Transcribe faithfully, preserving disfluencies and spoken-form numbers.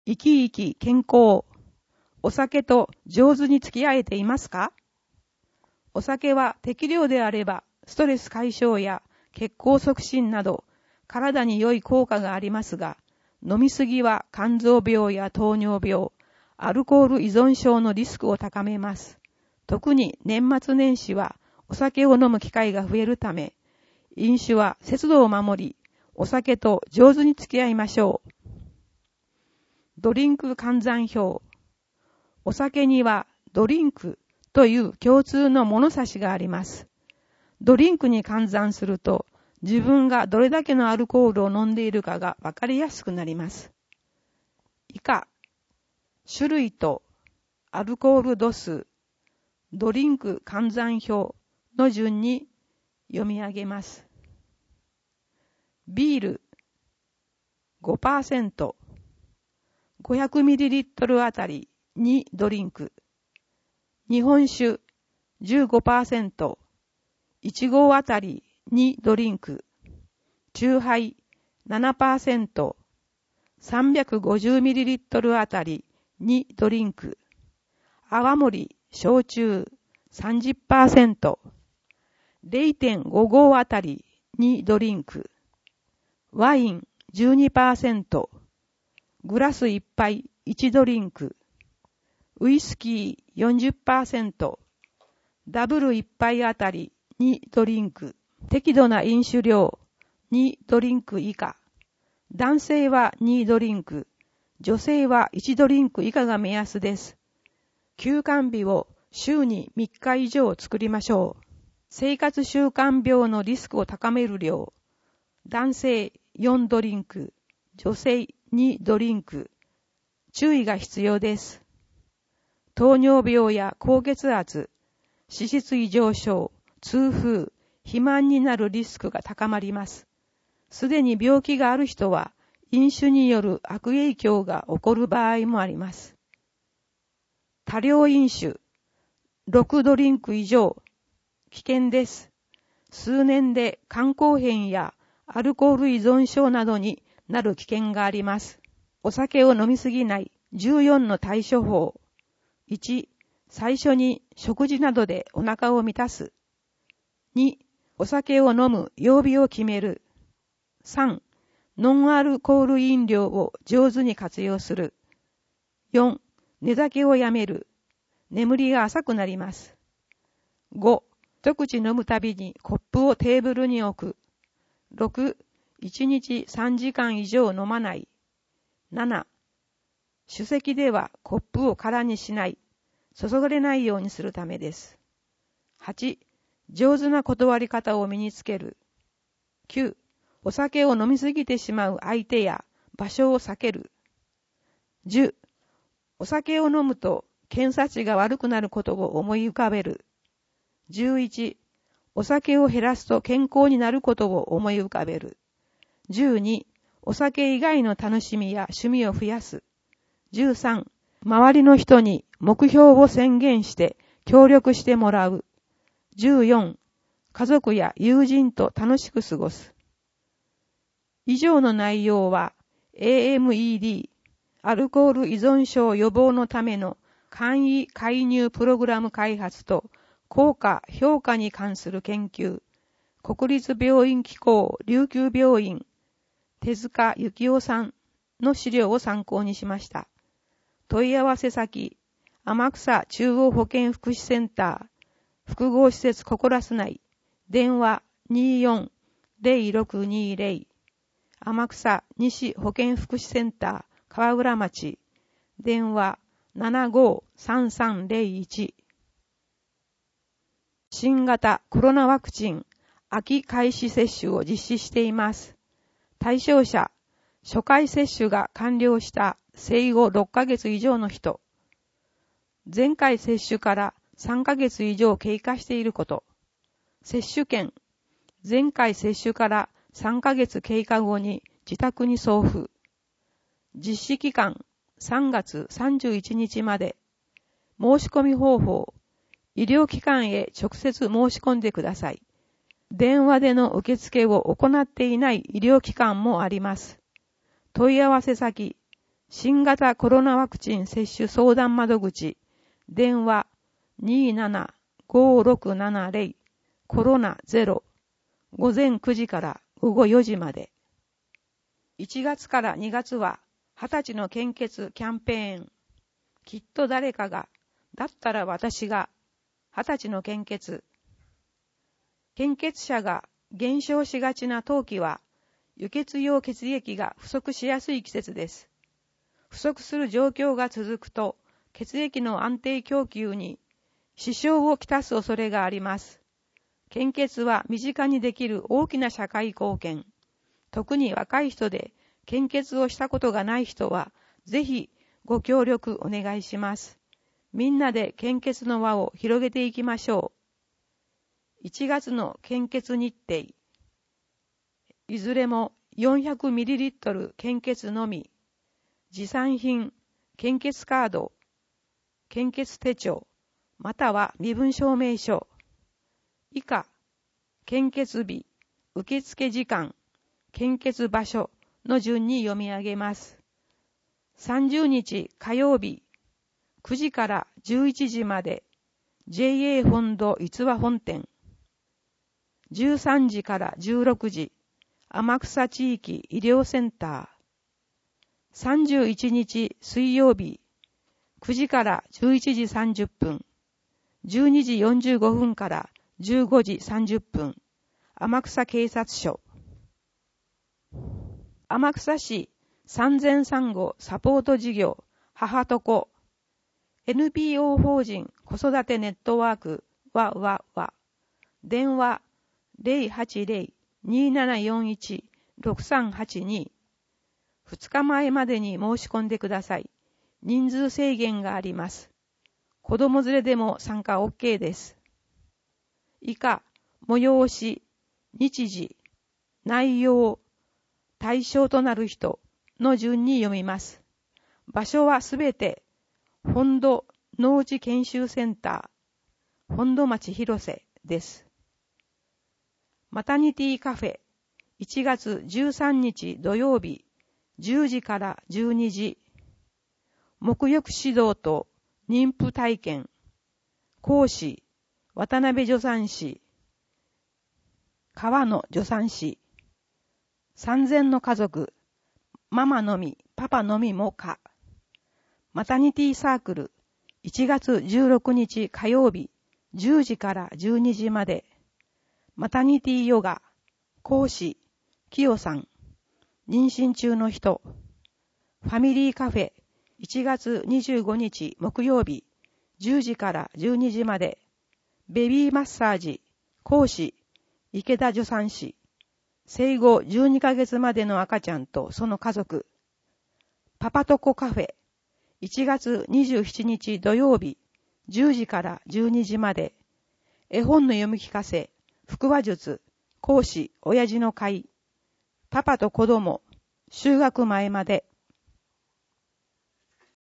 生き生き健康。お酒と上手に付き合えていますか？お酒は適量であれば、ストレス解消や血行促進など、体に良い効果がありますが、飲みすぎは肝臓病や糖尿病、アルコール依存症のリスクを高めます。特に年末年始はお酒を飲む機会が増えるため、飲酒は節度を守り、お酒と上手に付き合いましょう。ドリンク換算表。お酒にはドリンクという共通の物差しがあります。ドリンクに換算すると、自分がどれだけのアルコールを飲んでいるかがわかりやすくなります。以下、種類とアルコール度数、ドリンク換算表の順に読み上げます。ビール ごパーセント、ごひゃくミリリットル あたりにドリンク。日本酒 じゅうごパーセント、いち合あたりにドリンク。酎ハイ ななパーセント、さんびゃくごじゅうミリリットル あたりにドリンク。泡盛、焼酎 さんじゅっパーセント、れいてんご合あたりにドリンク。ワイン じゅうにパーセント、グラスいっぱいいちドリンク。ウイスキー よんじゅっパーセント、ダブルいっぱいあたりにドリンク。適度な飲酒量にドリンク以下。男性はにドリンク、女性はいちドリンク以下が目安です。休肝日を週にみっか以上作りましょう。生活習慣病のリスクを高める量。男性よんドリンク、女性にドリンク。注意が必要です。糖尿病や高血圧、脂質異常症、痛風、肥満になるリスクが高まります。すでに病気がある人は、飲酒による悪影響が起こる場合もあります。多量飲酒、ろくドリンク以上、危険です。数年で肝硬変やアルコール依存症などになる危険があります。お酒を飲みすぎないじゅうよんの対処法。いち、最初に食事などでお腹を満たす。に、お酒を飲む曜日を決める。さん、ノンアルコール飲料を上手に活用する。よん、寝酒をやめる。眠りが浅くなります。ご、一口飲むたびにコップをテーブルに置く。ろく、いちにちさんじかん以上飲まない。なな、酒席ではコップを空にしない。注がれないようにするためです。はち、上手な断り方を身につける。きゅう、お酒を飲みすぎてしまう相手や場所を避ける。じゅう、お酒を飲むと検査値が悪くなることを思い浮かべる。じゅういち、お酒を減らすと健康になることを思い浮かべる。じゅうに、お酒以外の楽しみや趣味を増やす。じゅうさん、周りの人に目標を宣言して協力してもらう。じゅうよん、家族や友人と楽しく過ごす。以上の内容は エーエムイーディー、アルコール依存症予防のための簡易介入プログラム開発と効果評価に関する研究、国立病院機構琉球病院、手塚幸夫さんの資料を参考にしました。問い合わせ先、天草中央保健福祉センター、複合施設ココラス内、電話 にーよんゼロろくにーゼロ、天草西保健福祉センター、川浦町、電話 ななごーさんさんゼロいち。新型コロナワクチン、秋開始接種を実施しています。対象者、初回接種が完了した生後ろっかげつ以上の人。前回接種からさんかげつ以上経過していること。接種券、前回接種からさんかげつ経過後に自宅に送付。実施期間、さんがつさんじゅういちにちまで。申し込み方法、医療機関へ直接申し込んでください。電話での受付を行っていない医療機関もあります。問い合わせ先、 新型コロナワクチン接種相談窓口、電話 にーななごーろくななゼロ コロナゼロ、午前くじから午後よじまで。いちがつからにがつははたちの献血キャンペーン。きっと誰かが、だったら私が、はたちの献血。献血者が減少しがちな冬季は、輸血用血液が不足しやすい季節です。不足する状況が続くと、血液の安定供給に支障をきたす恐れがあります。献血は身近にできる大きな社会貢献。特に若い人で献血をしたことがない人は、ぜひご協力お願いします。みんなで献血の輪を広げていきましょう。いちがつの献血日程。いずれも よんひゃくミリリットル 献血のみ。持参品、献血カード、献血手帳、または身分証明書。以下、献血日、受付時間、献血場所の順に読み上げます。さんじゅうにち火曜日、くじからじゅういちじまで、ジェイエー 本土逸話本店。じゅうさんじからじゅうろくじ、天草地域医療センター。さんじゅういちにち水曜日、くじからじゅういちじさんじゅっぷん、じゅうにじよんじゅうごふんからじゅうごじさんじゅっぷん、天草警察署。天草市産前産後サポート事業母と子 エヌピーオー 法人子育てネットワークわわわ電話 ゼロはちゼロ にーななよんいち ろくさんはちに ふつかまえまでに申し込んでください。人数制限があります。子供連れでも参加 OK です。以下、催し、日時、内容、対象となる人の順に読みます。場所はすべて、本土農地研修センター、本土町広瀬です。マタニティカフェ、いちがつじゅうさんにち土曜日、じゅうじからじゅうにじ。沐浴指導と妊婦体験。講師、渡辺助産師。川野助産師。産前の家族。ママのみ、パパのみもか。マタニティサークル。いちがつじゅうろくにち火曜日、じゅうじからじゅうにじまで。マタニティヨガ。講師、きよさん。妊娠中の人。ファミリーカフェ。いちがつにじゅうごにち木曜日、じゅうじからじゅうにじまで。ベビーマッサージ。講師、池田助産師。生後じゅうにかげつまでの赤ちゃんとその家族。パパと子カフェ。いちがつにじゅうしちにち土曜日、じゅうじからじゅうにじまで。絵本の読み聞かせ、腹話術。講師、親父の会。パパと子供、就学前まで。